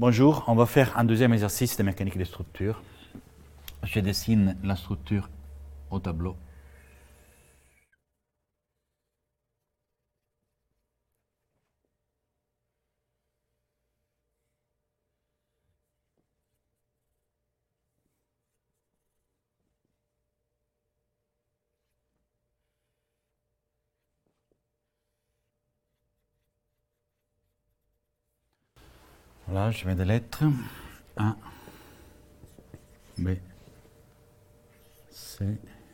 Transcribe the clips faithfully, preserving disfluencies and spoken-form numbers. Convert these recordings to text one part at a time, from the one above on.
Bonjour, on va faire un deuxième exercice de mécanique des structures. Je dessine la structure au tableau. Voilà, je mets des lettres. A, B, C,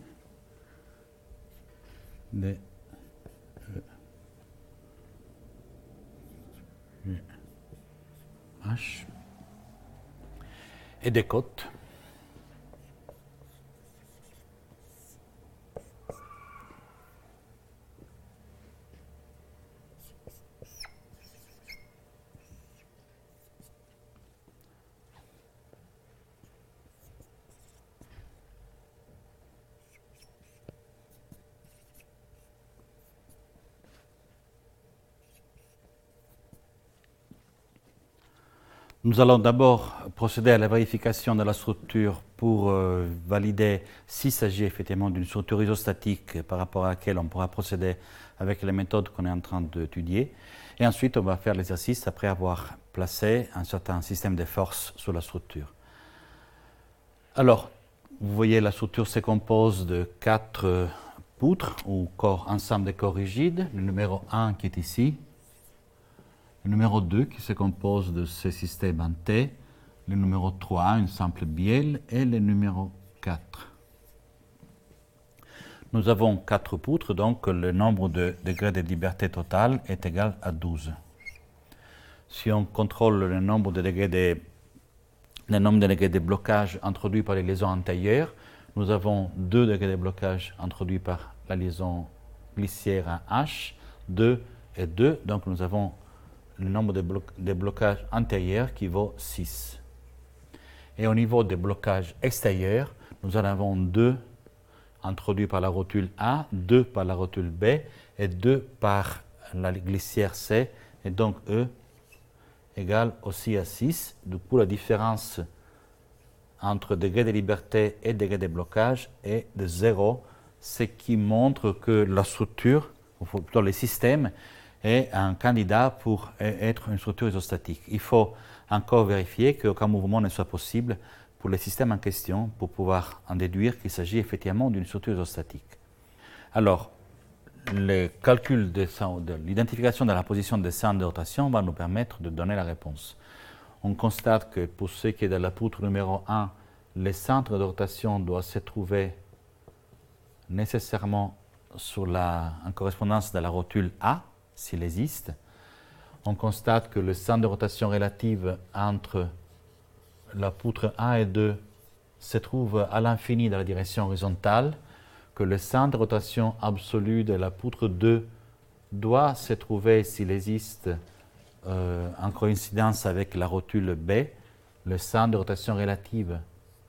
D, E, G, H. Et des côtes. Nous allons d'abord procéder à la vérification de la structure pour euh, valider s'il s'agit effectivement d'une structure isostatique par rapport à laquelle on pourra procéder avec les méthodes qu'on est en train d'étudier. Et ensuite, on va faire l'exercice après avoir placé un certain système de forces sur la structure. Alors, vous voyez, la structure se compose de quatre euh, poutres ou corps, ensemble de corps rigides. Le numéro un qui est ici. Le numéro deux qui se compose de ce système en T, le numéro trois, une simple bielle, et le numéro quatre. Nous avons quatre poutres, donc le nombre de degrés de liberté totale est égal à douze. Si on contrôle le nombre de degrés de, le nombre de degrés de blocage introduits par les liaisons antérieures, nous avons deux degrés de blocage introduits par la liaison glissière à H, deux et deux, donc nous avons le nombre de, blo de blocages antérieurs qui vaut six. Et au niveau des blocages extérieurs, nous en avons deux introduits par la rotule A, deux par la rotule B et deux par la glissière C, et donc E égale aussi à six. Du coup, la différence entre degré de liberté et degré de blocage est de zéro, ce qui montre que la structure, ou plutôt le système, est un candidat pour être une structure isostatique. Il faut encore vérifier qu'aucun mouvement ne soit possible pour le système en question pour pouvoir en déduire qu'il s'agit effectivement d'une structure isostatique. Alors, le calcul de, de l'identification de la position des centres de rotation va nous permettre de donner la réponse. On constate que pour ce qui est de la poutre numéro un, le centre de rotation doit se trouver nécessairement sur la, en correspondance de la rotule A, s'il existe. On constate que le centre de rotation relative entre la poutre un et deux se trouve à l'infini dans la direction horizontale, que le centre de rotation absolu de la poutre deux doit se trouver, s'il existe, euh, en coïncidence avec la rotule B, le centre de rotation relative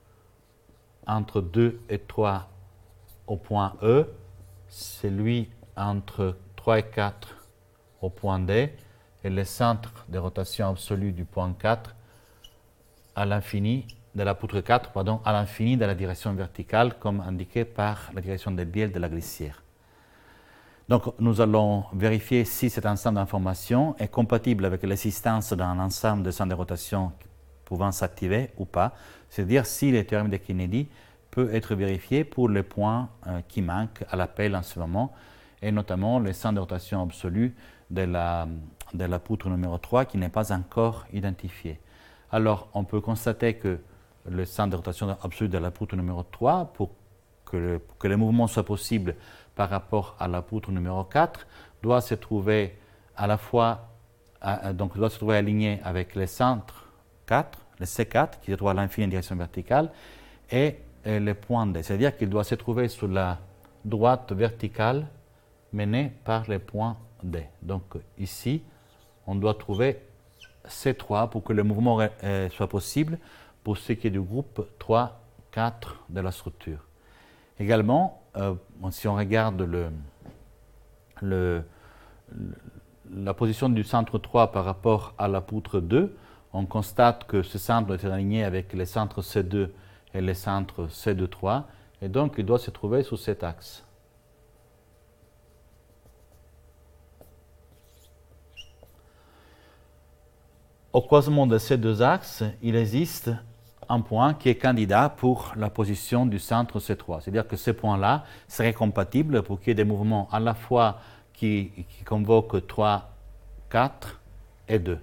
entre deux et trois au point E, celui entre trois et quatre au point D, et le centre de rotation absolue du point quatre à l'infini, de la poutre quatre, pardon, à l'infini de la direction verticale, comme indiqué par la direction de bielle de la glissière. Donc, nous allons vérifier si cet ensemble d'informations est compatible avec l'existence d'un ensemble de centres de rotation pouvant s'activer ou pas, c'est-à-dire si le théorème de Kennedy peut être vérifié pour les points euh, qui manquent à l'appel en ce moment, et notamment le centre de rotation absolu de la, de la poutre numéro trois qui n'est pas encore identifié. Alors, on peut constater que le centre de rotation absolu de la poutre numéro trois, pour que le, pour que le mouvement soit possible par rapport à la poutre numéro quatre, doit se trouver à la fois, à, donc doit se trouver aligné avec le centre quatre, le C quatre, qui se trouve à l'infini en direction verticale, et, et le point D. C'est-à-dire qu'il doit se trouver sur la droite verticale menée par le point D. Donc ici, on doit trouver C trois pour que le mouvement euh, soit possible pour ce qui est du groupe trois quatre de la structure. Également, euh, si on regarde le, le, le, la position du centre trois par rapport à la poutre deux, on constate que ce centre doit être aligné avec les centres C deux et les centres C deux trois, et donc il doit se trouver sur cet axe. Au croisement de ces deux axes, il existe un point qui est candidat pour la position du centre C trois. C'est-à-dire que ce point-là serait compatible pour qu'il y ait des mouvements à la fois qui, qui convoquent trois, quatre et deux.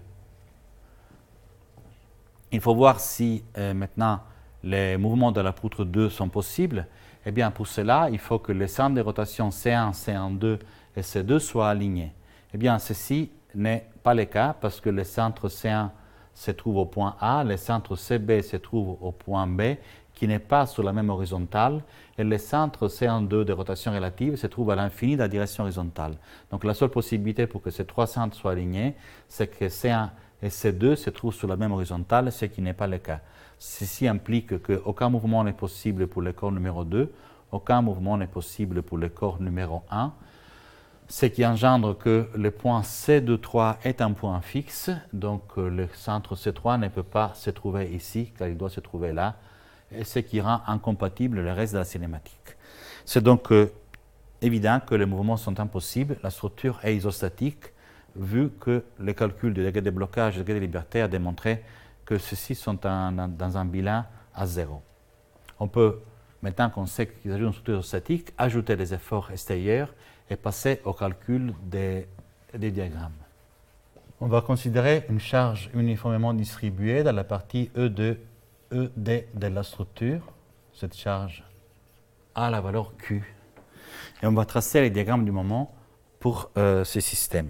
Il faut voir si euh, maintenant les mouvements de la poutre deux sont possibles. Eh bien, pour cela, il faut que les centres de rotation C un, C un deux et C deux soient alignés. Eh bien, ceci n'est pas le cas parce que le centre C un se trouve au point A, le centre C B se trouve au point B, qui n'est pas sur la même horizontale, et le centre C un deux de rotation relative se trouve à l'infini de la direction horizontale. Donc la seule possibilité pour que ces trois centres soient alignés, c'est que C un et C deux se trouvent sur la même horizontale, ce qui n'est pas le cas. Ceci implique qu'aucun mouvement n'est possible pour le corps numéro deux, aucun mouvement n'est possible pour le corps numéro un, ce qui engendre que le point C deux trois est un point fixe, donc le centre C trois ne peut pas se trouver ici, car il doit se trouver là, et ce qui rend incompatible le reste de la cinématique. C'est donc euh, évident que les mouvements sont impossibles, la structure est isostatique, vu que le calcul du degré de blocage et du degré de liberté a démontré que ceux-ci sont un, dans un bilan à zéro. On peut, maintenant qu'on sait qu'il s'agit d'une structure isostatique, ajouter des efforts extérieurs et passer au calcul des, des diagrammes. On va considérer une charge uniformément distribuée dans la partie E deux, E D de la structure. Cette charge a la valeur Q. Et on va tracer les diagrammes du moment pour euh, ce système.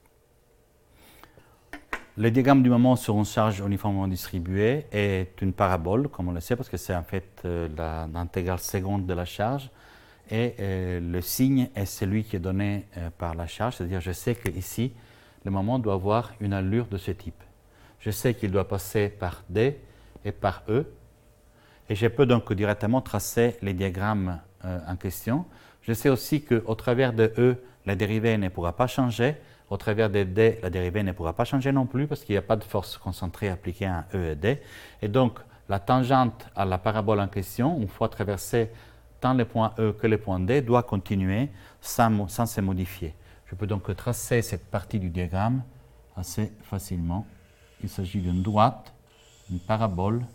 Le diagramme du moment sur une charge uniformément distribuée est une parabole, comme on le sait, parce que c'est en fait euh, l'intégrale seconde de la charge. Et euh, le signe est celui qui est donné euh, par la charge, c'est-à-dire je sais qu'ici, le moment doit avoir une allure de ce type. Je sais qu'il doit passer par D et par E, et je peux donc directement tracer les diagrammes euh, en question. Je sais aussi qu'au travers de E, la dérivée ne pourra pas changer, au travers de D, la dérivée ne pourra pas changer non plus, parce qu'il n'y a pas de force concentrée appliquée à E et D. Et donc, la tangente à la parabole en question, une fois traversée tant le point E que le point D, doit continuer sans, sans se modifier. Je peux donc tracer cette partie du diagramme assez facilement. Il s'agit d'une droite, une parabole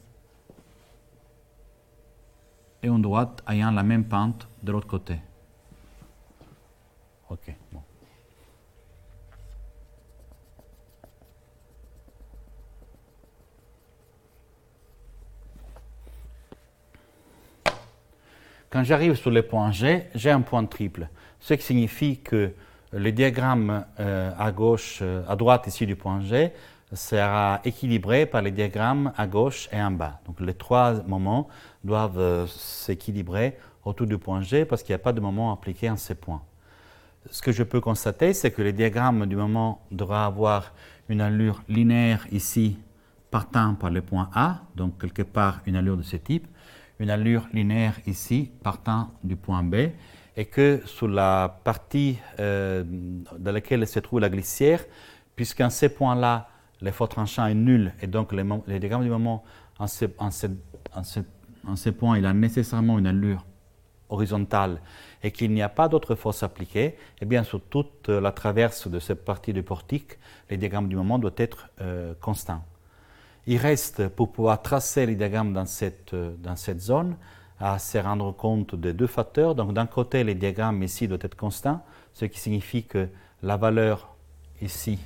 et une droite ayant la même pente de l'autre côté. Ok, bon. Quand j'arrive sur le point G, j'ai un point triple, ce qui signifie que le diagramme euh, à gauche, euh, à droite ici du point G sera équilibré par les diagrammes à gauche et en bas. Donc les trois moments doivent euh, s'équilibrer autour du point G parce qu'il n'y a pas de moment appliqué en ces points. Ce que je peux constater, c'est que le diagramme du moment devra avoir une allure linéaire ici partant par le point A, donc quelque part une allure de ce type, une allure linéaire ici partant du point B, et que sur la partie euh, dans laquelle se trouve la glissière, puisqu'en ces points-là, l'effort tranchant est nul, et donc les, les diagrammes du moment, en ce, en, ce, en, ce, en ce point, il a nécessairement une allure horizontale, et qu'il n'y a pas d'autre force appliquée, eh bien sur toute la traverse de cette partie du portique, les diagrammes du moment doivent être euh, constants. Il reste, pour pouvoir tracer les diagrammes dans cette, dans cette zone, à se rendre compte de deux facteurs. Donc d'un côté, les diagrammes ici doivent être constants, ce qui signifie que la valeur ici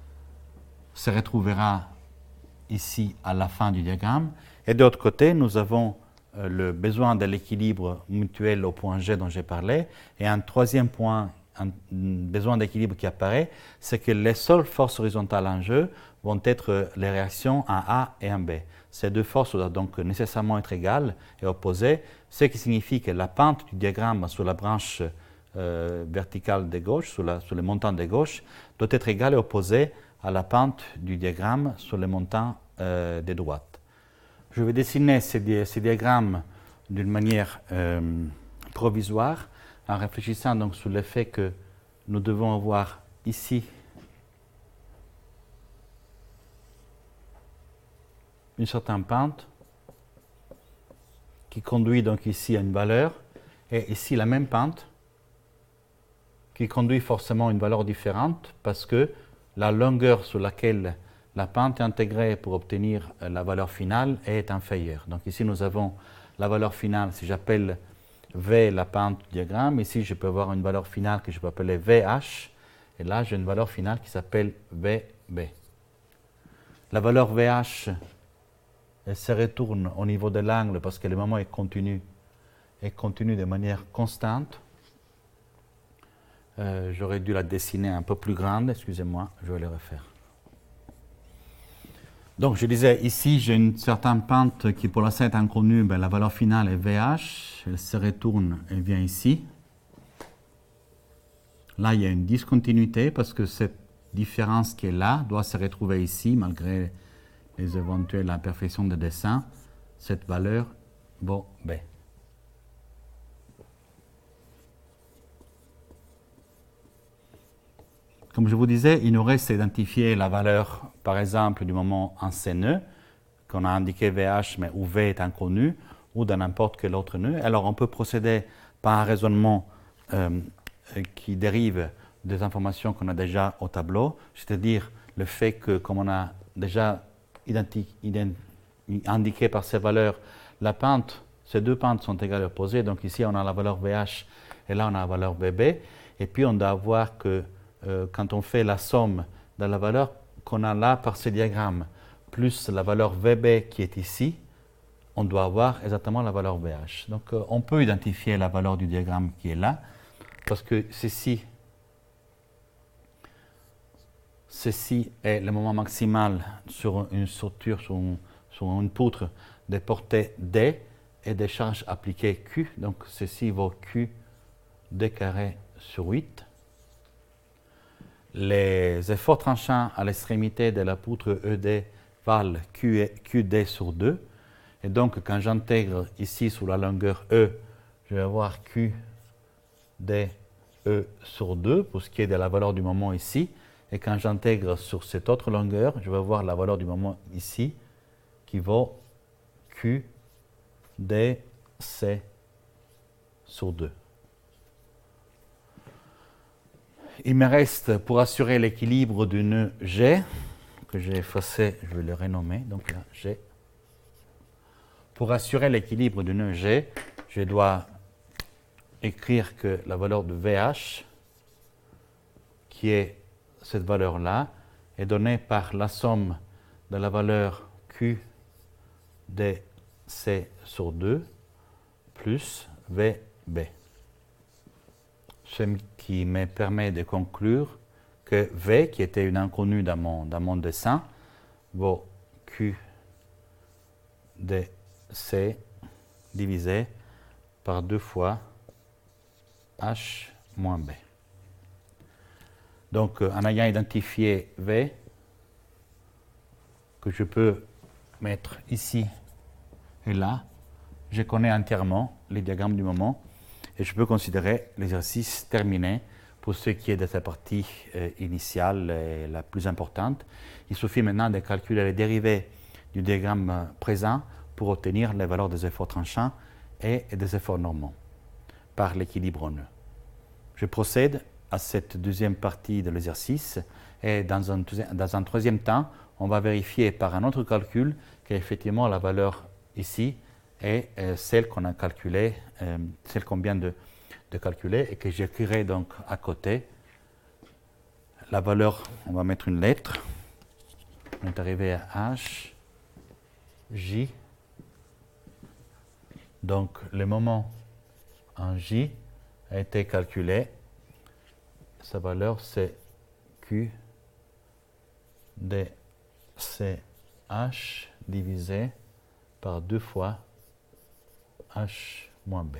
se retrouvera ici à la fin du diagramme. Et de l'autre côté, nous avons euh, le besoin de l'équilibre mutuel au point G dont j'ai parlé. Et un troisième point, un besoin d'équilibre qui apparaît, c'est que les seules forces horizontales en jeu vont être les réactions en A et en B. Ces deux forces doivent donc nécessairement être égales et opposées, ce qui signifie que la pente du diagramme sur la branche euh, verticale de gauche, sur, la, sur le montant de gauche, doit être égale et opposée à la pente du diagramme sur le montant euh, de droite. Je vais dessiner ces, di ces diagrammes d'une manière euh, provisoire, en réfléchissant donc sur le fait que nous devons avoir ici une certaine pente qui conduit donc ici à une valeur, et ici la même pente qui conduit forcément à une valeur différente parce que la longueur sur laquelle la pente est intégrée pour obtenir la valeur finale est inférieure. Donc ici nous avons la valeur finale, si j'appelle V la pente du diagramme, ici je peux avoir une valeur finale que je peux appeler V H, et là j'ai une valeur finale qui s'appelle V B. La valeur V H elle se retourne au niveau de l'angle parce que le moment est continu, et continue de manière constante. Euh, J'aurais dû la dessiner un peu plus grande, excusez-moi, je vais le refaire. Donc je disais, ici j'ai une certaine pente qui pour l'instant est inconnue, ben, la valeur finale est V H, elle se retourne et vient ici. Là il y a une discontinuité parce que cette différence qui est là doit se retrouver ici malgré les éventuelles imperfections de dessin. Cette valeur vaut B. Comme je vous disais, il nous reste à identifier la valeur, par exemple, du moment en C nœud, qu'on a indiqué V H, mais où V est inconnu, ou de n'importe quel autre nœud. Alors, on peut procéder par un raisonnement euh, qui dérive des informations qu'on a déjà au tableau, c'est-à-dire le fait que, comme on a déjà indiqué par ces valeurs, la pente, ces deux pentes sont égales et opposées. Donc ici, on a la valeur V H et là, on a la valeur V B. Et puis, on doit voir que Euh, quand on fait la somme de la valeur qu'on a là par ce diagramme, plus la valeur V B qui est ici, on doit avoir exactement la valeur V H. Donc euh, on peut identifier la valeur du diagramme qui est là, parce que ceci, ceci est le moment maximal sur une structure, sur, un, sur une poutre de portée D et des charges appliquées Q. Donc ceci vaut Q D carré sur huit. Les efforts tranchants à l'extrémité de la poutre E D valent Q, Q D sur deux. Et donc, quand j'intègre ici sur la longueur E, je vais avoir Q D E sur deux pour ce qui est de la valeur du moment ici. Et quand j'intègre sur cette autre longueur, je vais avoir la valeur du moment ici qui vaut Q D C sur deux. Il me reste, pour assurer l'équilibre du nœud G, que j'ai effacé, je vais le renommer, donc là, G. Pour assurer l'équilibre du nœud G, je dois écrire que la valeur de V H, qui est cette valeur-là, est donnée par la somme de la valeur Q D C sur deux plus V B. Ce qui me permet de conclure que V, qui était une inconnue dans mon, dans mon dessin, vaut Q D C divisé par deux fois H moins B. Donc, en ayant identifié V, que je peux mettre ici et là, je connais entièrement les diagrammes du moment. Et je peux considérer l'exercice terminé pour ce qui est de cette partie euh, initiale et la plus importante. Il suffit maintenant de calculer les dérivés du diagramme euh, présent pour obtenir les valeurs des efforts tranchants et, et des efforts normaux par l'équilibre en nœud. Je procède à cette deuxième partie de l'exercice et dans un, dans un troisième temps, on va vérifier par un autre calcul qu'effectivement la valeur ici et euh, celle qu'on a calculée, euh, celle qu'on vient de, de calculer et que j'écrirai donc à côté. La valeur, on va mettre une lettre. On est arrivé à H, J. Donc le moment en J a été calculé. Sa valeur c'est Q D C H divisé par deux fois H moins B.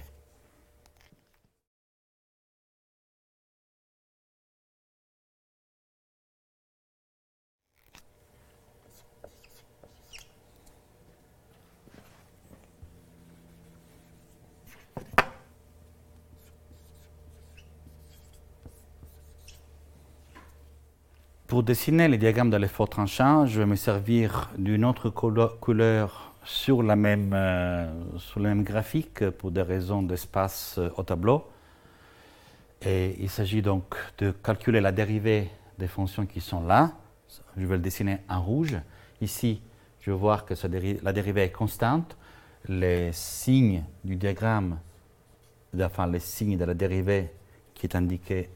pour dessiner les diagrammes de l'effort tranchant, je vais me servir d'une autre couleur sur, la même, euh, sur le même graphique pour des raisons d'espace euh, au tableau. Et il s'agit donc de calculer la dérivée des fonctions qui sont là. Je vais le dessiner en rouge. Ici, je vais voir que déri la dérivée est constante. Les signes du diagramme, enfin les signes de la dérivée qui est indiqué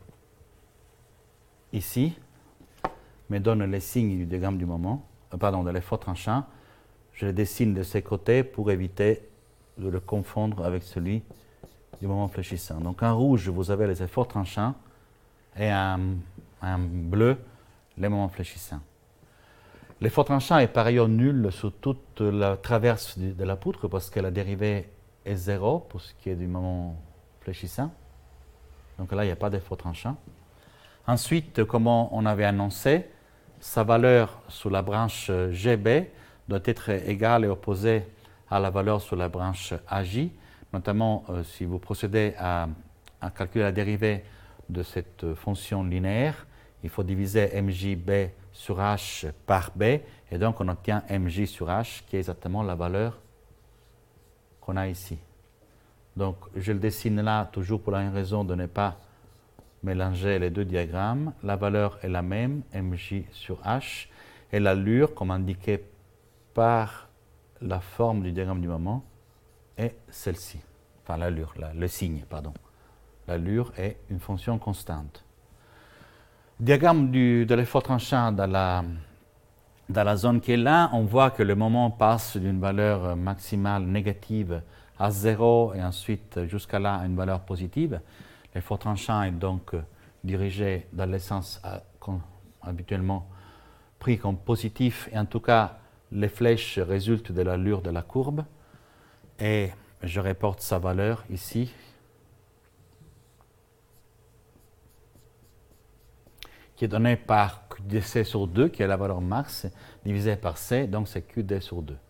ici, me donnent les signes du diagramme du moment, euh, pardon, de l'effort tranchant. Je les dessine de ces côtés pour éviter de le confondre avec celui du moment fléchissant. Donc en rouge, vous avez les efforts tranchants et en, en bleu, les moments fléchissants. L'effort tranchant est par ailleurs nul sur toute la traverse de, de la poutre parce que la dérivée est zéro pour ce qui est du moment fléchissant. Donc là, il n'y a pas d'effort tranchant. Ensuite, comme on avait annoncé, sa valeur sur la branche G B doit être égale et opposée à la valeur sur la branche A J. Notamment, euh, si vous procédez à, à calculer la dérivée de cette fonction linéaire, il faut diviser M J B sur H par B, et donc on obtient M J sur H, qui est exactement la valeur qu'on a ici. Donc, je le dessine là, toujours pour la même raison de ne pas mélanger les deux diagrammes. La valeur est la même, M J sur H, et l'allure, comme indiqué par la forme du diagramme du moment, est celle-ci. Enfin, l'allure, le signe, pardon. L'allure est une fonction constante. Diagramme du, de l'effort tranchant dans la, dans la zone qui est là, on voit que le moment passe d'une valeur maximale négative à zéro et ensuite jusqu'à là à une valeur positive. L'effort tranchant est donc dirigé dans le sens habituellement pris comme positif, et en tout cas, les flèches résultent de l'allure de la courbe. Et je reporte sa valeur ici, qui est donnée par Q D C sur deux, qui est la valeur max, divisée par C, donc c'est Q D sur deux.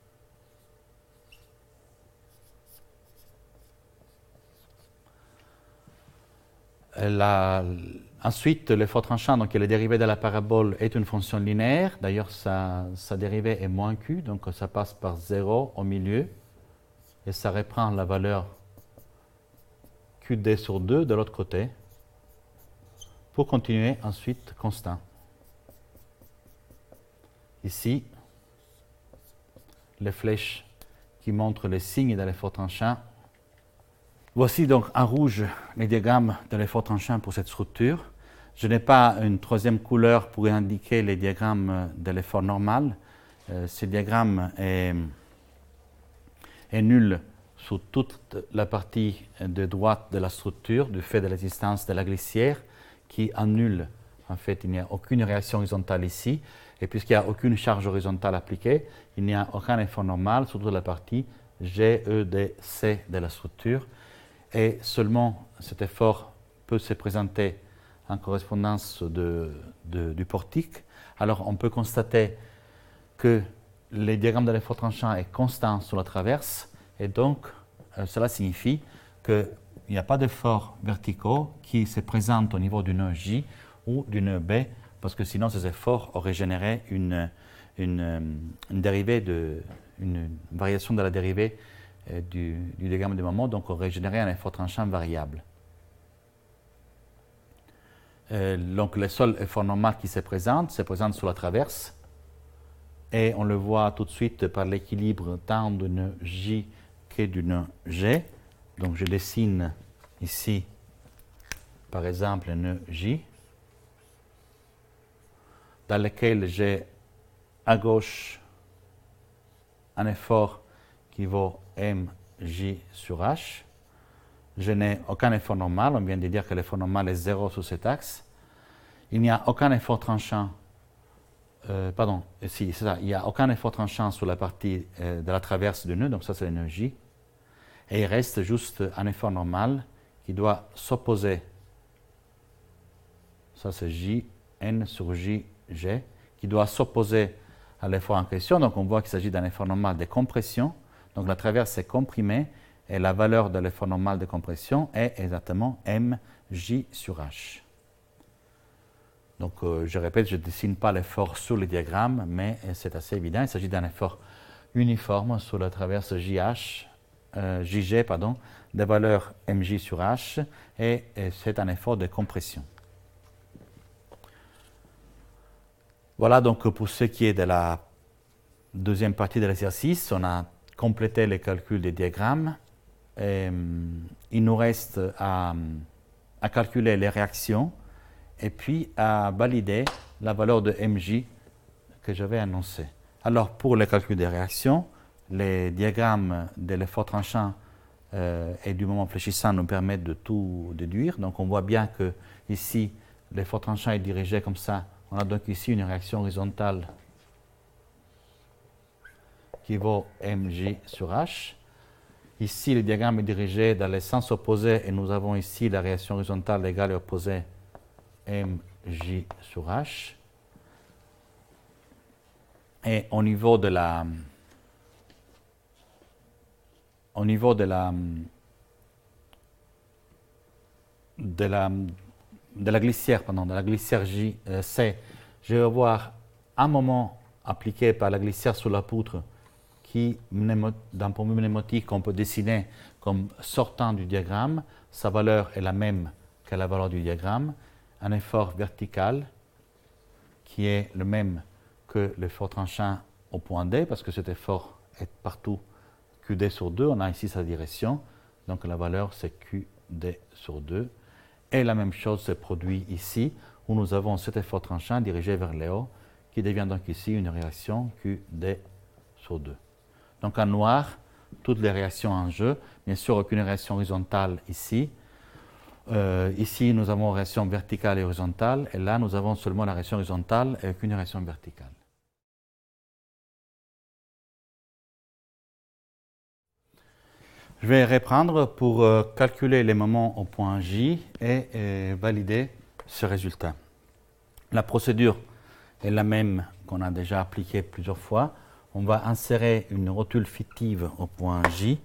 La, ensuite, l'effort tranchant, donc la dérivée de la parabole, est une fonction linéaire. D'ailleurs, sa, sa dérivée est moins Q, donc ça passe par zéro au milieu. Et ça reprend la valeur Q D sur deux de l'autre côté, pour continuer ensuite constant. Ici, les flèches qui montrent les signes de l'effort tranchant. Voici donc en rouge les diagrammes de l'effort tranchant pour cette structure. Je n'ai pas une troisième couleur pour indiquer les diagrammes de l'effort normal. Euh, ce diagramme est, est nul sur toute la partie de droite de la structure du fait de l'existence de la glissière qui annule. En fait, il n'y a aucune réaction horizontale ici. Et puisqu'il n'y a aucune charge horizontale appliquée, il n'y a aucun effort normal sur toute la partie G, E, D, C de la structure. Et seulement cet effort peut se présenter en correspondance de, de, du portique. Alors on peut constater que le diagramme de l'effort tranchant est constant sur la traverse, et donc euh, cela signifie qu'il n'y a pas d'efforts verticaux qui se présentent au niveau du nœud J ou du nœud B, parce que sinon ces efforts auraient généré une, une, une, dérivée de, une variation de la dérivée euh, du, du diagramme de moment, donc aurait généré un effort tranchant variable. Euh, donc le seul effort normal qui se présente, se présente sur la traverse, et on le voit tout de suite par l'équilibre tant du nœud J que du nœud G. Donc je dessine ici, par exemple, un nœud J, dans lequel j'ai à gauche un effort qui vaut M J sur H. Je n'ai aucun effort normal, on vient de dire que l'effort normal est zéro sur cet axe. Il n'y a aucun effort tranchant, euh, pardon, si, c'est ça, il n'y a aucun effort tranchant sur la partie euh, de la traverse du nœud, donc ça c'est le nœud J. Et il reste juste un effort normal qui doit s'opposer, ça c'est J, N sur J, G, qui doit s'opposer à l'effort en question. Donc on voit qu'il s'agit d'un effort normal de compression. Donc la traverse est comprimée et la valeur de l'effort normal de compression est exactement M J sur H. Donc, euh, je répète, je ne dessine pas l'effort sur le diagramme, mais c'est assez évident. Il s'agit d'un effort uniforme sur la traverse J H, euh, J G, pardon, des valeurs M J sur H, et, et c'est un effort de compression. Voilà donc pour ce qui est de la deuxième partie de l'exercice. On a complété les calculs des diagrammes. Et, hum, il nous reste à, à calculer les réactions et puis à valider la valeur de M J que j'avais annoncée. Alors, pour le calcul des réactions, les diagrammes de l'effort tranchant euh, et du moment fléchissant nous permettent de tout déduire. Donc, on voit bien que ici, l'effort tranchant est dirigé comme ça. On a donc ici une réaction horizontale qui vaut M J sur H. Ici, le diagramme est dirigé dans le sens opposé et nous avons ici la réaction horizontale égale et opposée M J sur H. Et au niveau de la, au niveau de la, de la, de la glissière, pardon, de la glissière J, euh, C, je vais voir un moment appliqué par la glissière sur la poutre qui, d'un point de vue mnémotique, on peut dessiner comme sortant du diagramme. Sa valeur est la même que la valeur du diagramme. Un effort vertical qui est le même que l'effort tranchant au point D, parce que cet effort est partout Q D sur deux. On a ici sa direction, donc la valeur c'est Q D sur deux. Et la même chose se produit ici, où nous avons cet effort tranchant dirigé vers le haut, qui devient donc ici une réaction Q D sur deux. Donc en noir, toutes les réactions en jeu. Bien sûr, aucune réaction horizontale ici. Euh, ici, nous avons réaction verticale et horizontale. Et là, nous avons seulement la réaction horizontale et aucune réaction verticale. Je vais reprendre pour euh, calculer les moments au point J et, et valider ce résultat. La procédure est la même qu'on a déjà appliquée plusieurs fois. On va insérer une rotule fictive au point J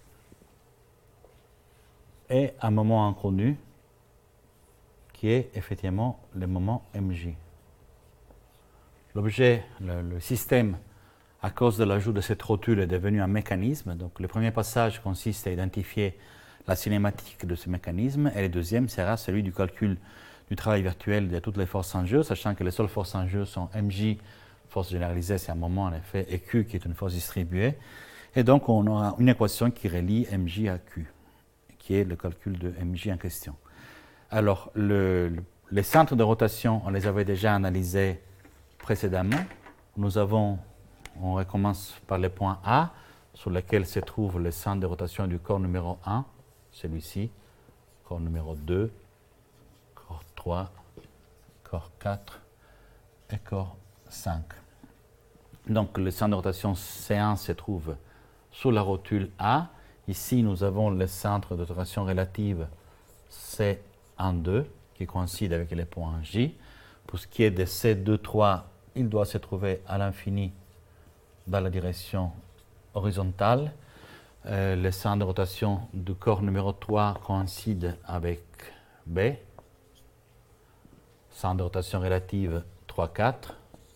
et un moment inconnu qui est effectivement le moment M J. L'objet, le, le système, à cause de l'ajout de cette rotule, est devenu un mécanisme. Donc le premier passage consiste à identifier la cinématique de ce mécanisme et le deuxième sera celui du calcul du travail virtuel de toutes les forces en jeu, sachant que les seules forces en jeu sont M J, force généralisée, c'est un moment en effet, et Q qui est une force distribuée. Et donc on aura une équation qui relie M J à Q, qui est le calcul de M J en question. Alors le, le, les centres de rotation, on les avait déjà analysés précédemment. Nous avons, on recommence par le point A, sur lequel se trouve le centre de rotation du corps numéro un, celui-ci, corps numéro deux, corps trois, corps quatre et corps cinq. Donc le centre de rotation C un se trouve sous la rotule A. Ici, nous avons le centre de rotation relative C un deux qui coïncide avec les points J. Pour ce qui est de C deux trois, il doit se trouver à l'infini dans la direction horizontale. Euh, le centre de rotation du corps numéro trois coïncide avec B. Centre de rotation relative trois quatre.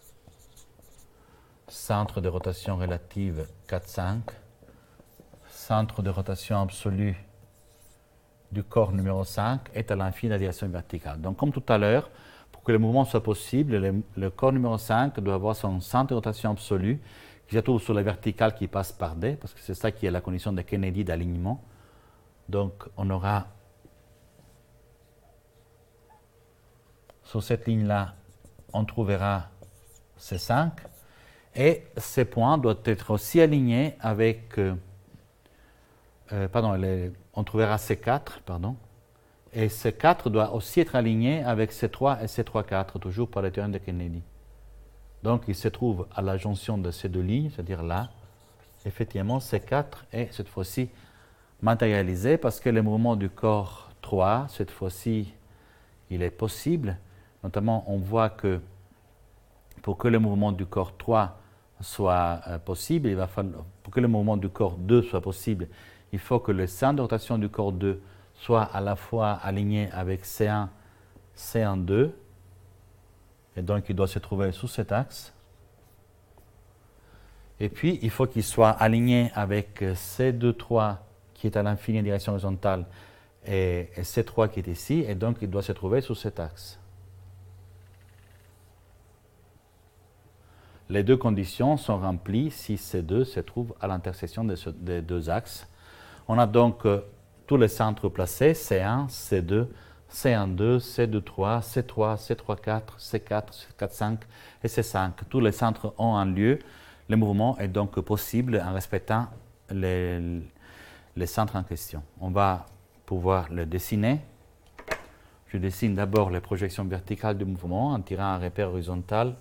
Centre de rotation relative quatre cinq. Centre de rotation absolue du corps numéro cinq est à l'infini de la direction verticale. Donc, comme tout à l'heure, pour que le mouvement soit possible, le, le corps numéro cinq doit avoir son centre de rotation absolu qui se trouve sur la verticale qui passe par D, parce que c'est ça qui est la condition de Kennedy d'alignement. Donc, on aura sur cette ligne-là, on trouvera C cinq. Et ces points doivent être aussi alignés avec, euh, euh, pardon, les, on trouvera C quatre, pardon, et C quatre doit aussi être aligné avec C trois et C trois quatre, toujours par le théorème de Kennedy. Donc il se trouve à la jonction de ces deux lignes, c'est-à-dire là, effectivement C quatre est cette fois-ci matérialisé parce que le mouvement du corps trois, cette fois-ci, il est possible. Notamment, on voit que pour que le mouvement du corps trois soit euh, possible, il va falloir, pour que le mouvement du corps deux soit possible, il faut que le centre de rotation du corps deux soit à la fois aligné avec C un, C un deux, et donc il doit se trouver sous cet axe. Et puis, il faut qu'il soit aligné avec C deux trois qui est à l'infini en direction horizontale et C trois qui est ici, et donc il doit se trouver sous cet axe. Les deux conditions sont remplies si C deux se trouve à l'intersection des, des deux axes. On a donc euh, tous les centres placés, C un, C deux, C un deux, C deux trois, C trois, C trois quatre, C quatre, C quatre cinq et C cinq. Tous les centres ont un lieu. Le mouvement est donc possible en respectant les, les centres en question. On va pouvoir le dessiner. Je dessine d'abord les projections verticales du mouvement en tirant un repère horizontal.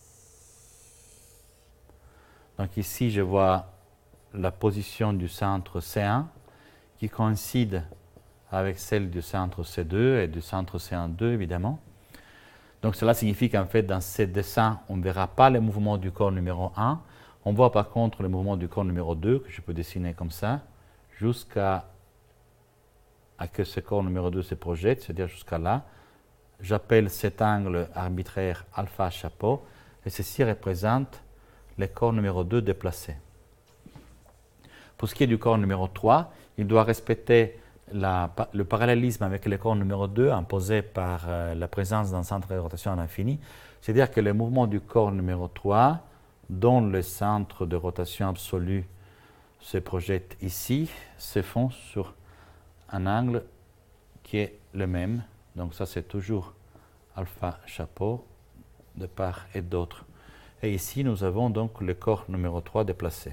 Donc ici, je vois la position du centre C un qui coïncide avec celle du centre C deux et du centre C un deux, évidemment. Donc cela signifie qu'en fait, dans ce dessin, on ne verra pas le mouvement du corps numéro un. On voit par contre le mouvement du corps numéro deux, que je peux dessiner comme ça, jusqu'à à que ce corps numéro deux se projette, c'est-à-dire jusqu'à là. J'appelle cet angle arbitraire alpha chapeau, et ceci représente le corps numéro deux déplacé. Pour ce qui est du corps numéro trois, il doit respecter la, le parallélisme avec le corps numéro deux imposé par euh, la présence d'un centre de rotation à l'infini, c'est-à-dire que le mouvement du corps numéro trois, dont le centre de rotation absolu se projette ici, se font sur un angle qui est le même. Donc ça, c'est toujours alpha chapeau de part et d'autre. Et ici, nous avons donc le corps numéro trois déplacé.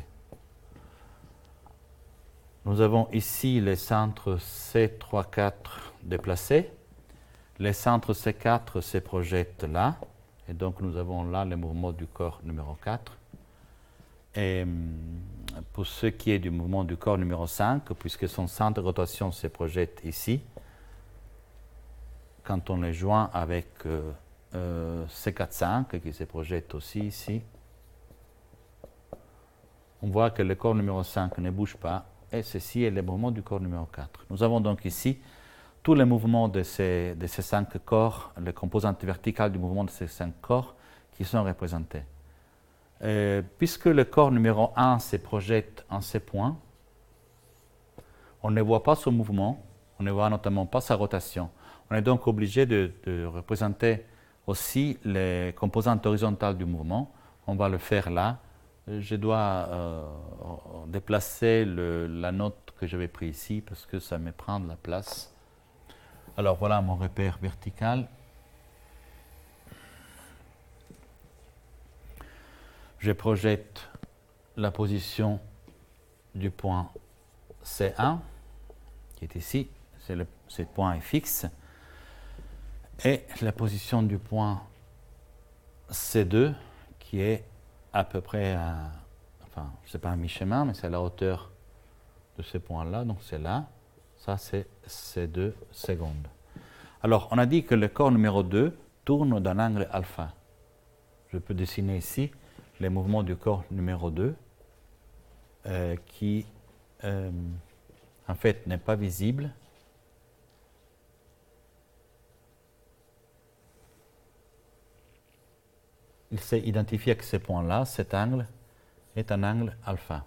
Nous avons ici les centres C trois quatre déplacés. Les centres C quatre se projettent là. Et donc, nous avons là le mouvement du corps numéro quatre. Et pour ce qui est du mouvement du corps numéro cinq, puisque son centre de rotation se projette ici, quand on les joint avec euh, euh, C quatre cinq, qui se projette aussi ici, on voit que le corps numéro cinq ne bouge pas, et ceci est le mouvement du corps numéro quatre. Nous avons donc ici tous les mouvements de ces, de ces cinq corps, les composantes verticales du mouvement de ces cinq corps qui sont représentés. Euh, puisque le corps numéro un se projette en ces points, on ne voit pas son mouvement, on ne voit notamment pas sa rotation. On est donc obligé de, de représenter aussi les composantes horizontales du mouvement. On va le faire là. Je dois euh, déplacer le, la note que j'avais prise ici parce que ça me prend de la place. Alors voilà mon repère vertical. Je projette la position du point C un, qui est ici, c'est le, ce point est fixe, et la position du point C deux, qui est à peu près à, enfin, c'est pas un mi-chemin, mais c'est à la hauteur de ce point-là, donc c'est là. Ça, c'est C deux secondes. Alors, on a dit que le corps numéro deux tourne d'un angle alpha. Je peux dessiner ici les mouvements du corps numéro deux euh, qui, euh, en fait, n'est pas visible. Il s'est identifié que ce point-là, cet angle, est un angle alpha.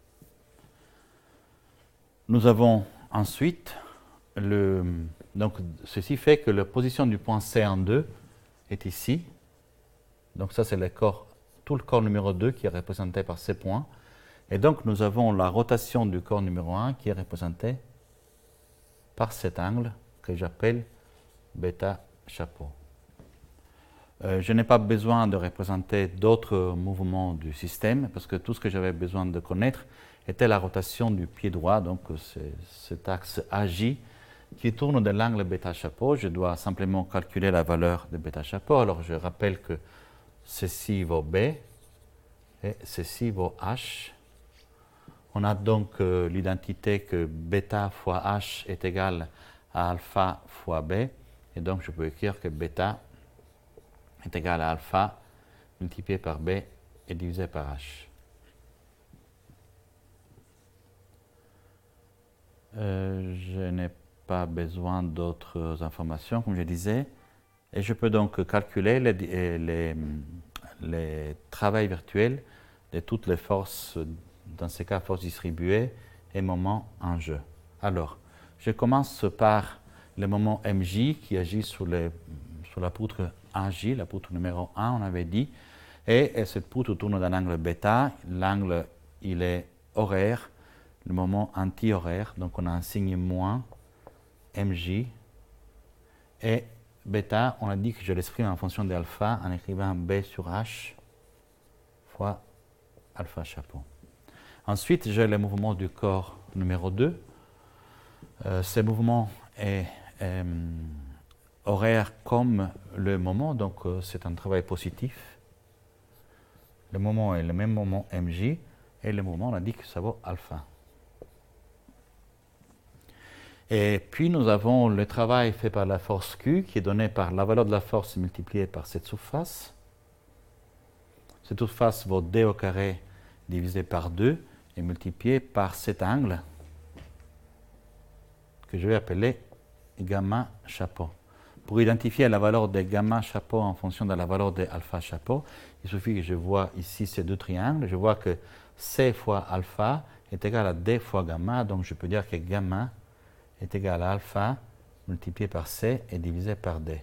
Nous avons ensuite, le, donc ceci fait que la position du point C un deux est ici. Donc ça, c'est le corps, tout le corps numéro deux qui est représenté par ces points. Et donc, nous avons la rotation du corps numéro un qui est représentée par cet angle que j'appelle bêta chapeau. Euh, je n'ai pas besoin de représenter d'autres mouvements du système parce que tout ce que j'avais besoin de connaître était la rotation du pied droit, donc c'est cet axe A J qui tourne de l'angle bêta chapeau. Je dois simplement calculer la valeur de bêta chapeau. Alors je rappelle que ceci vaut B et ceci vaut H. On a donc euh, l'identité que bêta fois H est égal à alpha fois B. Et donc je peux écrire que bêta est égal à alpha multiplié par B et divisé par H. Euh, je n'ai pas besoin d'autres informations, comme je disais. Et je peux donc calculer les, les, les travails virtuels de toutes les forces, dans ces cas forces distribuées et moments en jeu. Alors, je commence par le moment M J qui agit sur, les, sur la poutre un J, la poutre numéro un, on avait dit, et, et cette poutre tourne d'un angle bêta, l'angle il est horaire, le moment anti-horaire, donc on a un signe moins M J, et bêta, on a dit que je l'exprime en fonction de alpha en écrivant B sur H fois alpha chapeau. Ensuite, j'ai le mouvement du corps numéro deux. Euh, ce mouvement est euh, horaire comme le moment, donc euh, c'est un travail positif. Le moment est le même moment M J, et le mouvement, on a dit que ça vaut alpha. Et puis nous avons le travail fait par la force Q, qui est donné par la valeur de la force multipliée par cette surface. Cette surface vaut D au carré divisé par deux et multiplié par cet angle que je vais appeler gamma chapeau. Pour identifier la valeur de gamma chapeau en fonction de la valeur de alpha chapeau, il suffit que je vois ici ces deux triangles. Je vois que C fois alpha est égal à D fois gamma, donc je peux dire que gamma est égal à alpha multiplié par C et divisé par D.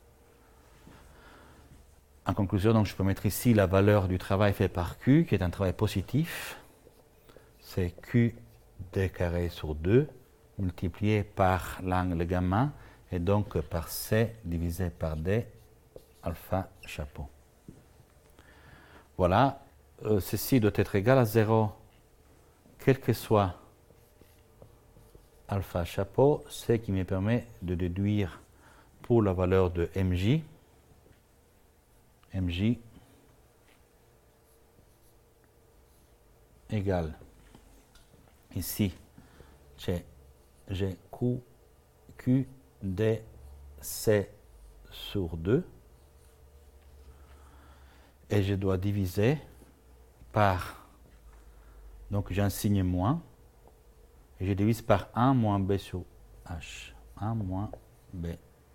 En conclusion, donc, je peux mettre ici la valeur du travail fait par Q, qui est un travail positif. C'est Q D carré sur deux, multiplié par l'angle gamma, et donc par C divisé par D, alpha chapeau. Voilà, euh, ceci doit être égal à zéro, quel que soit alpha chapeau, ce qui me permet de déduire pour la valeur de M J, M J égale, ici, j'ai Q, Q D C sur deux, et je dois diviser par, donc j'ai un signe moins, et je divise par un moins B sur H. un moins B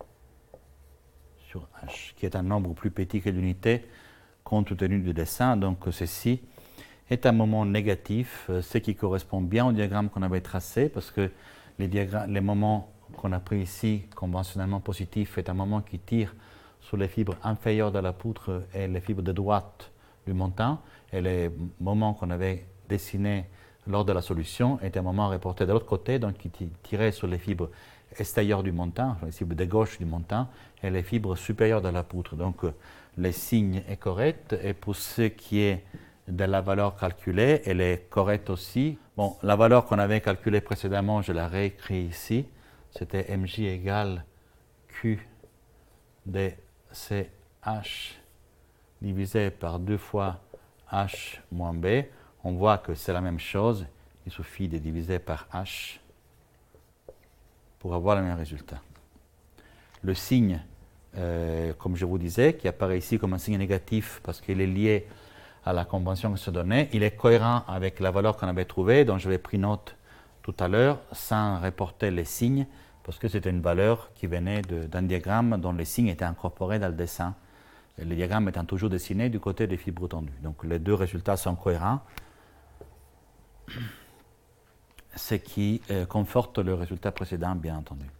sur H, qui est un nombre plus petit que l'unité compte tenu du dessin. Donc ceci est un moment négatif, ce qui correspond bien au diagramme qu'on avait tracé, parce que les, les moments qu'on a pris ici, conventionnellement positifs, est un moment qui tire sur les fibres inférieures de la poutre et les fibres de droite du montant, et les moments qu'on avait dessinés lors de la solution était un moment reporté de l'autre côté, donc qui tirait sur les fibres extérieures du montant, les fibres de gauche du montant, et les fibres supérieures de la poutre. Donc le signe est correct, et pour ce qui est de la valeur calculée, elle est correcte aussi. Bon, la valeur qu'on avait calculée précédemment, je la réécris ici. C'était M J égale Q D C H divisé par deux fois H moins B. On voit que c'est la même chose. Il suffit de diviser par H pour avoir le même résultat. Le signe, euh, comme je vous disais, qui apparaît ici comme un signe négatif parce qu'il est lié à la convention qui se donnait, il est cohérent avec la valeur qu'on avait trouvée, dont j'avais pris note tout à l'heure, sans reporter les signes, parce que c'était une valeur qui venait d'un diagramme dont les signes étaient incorporés dans le dessin, et le diagramme étant toujours dessiné du côté des fibres tendues. Donc les deux résultats sont cohérents, ce qui euh, conforte le résultat précédent, bien entendu.